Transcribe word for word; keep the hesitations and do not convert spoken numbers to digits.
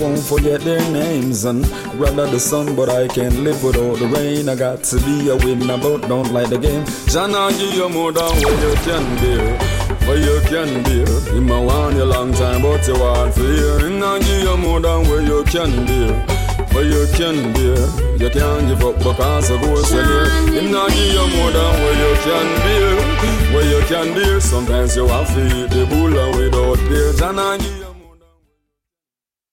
won't forget their names and rather the sun, but I can't live without the rain. I got to be a winner, but don't like the game. Jana give you more than what you can bear, what you can bear. He might want you long time, but you want fear. He not give you more than what you can bear, what you can bear. You can't give up because of what's in here. He not give you more than what you can bear, what you can bear. Sometimes you have to eat the bull without fear. Jana give you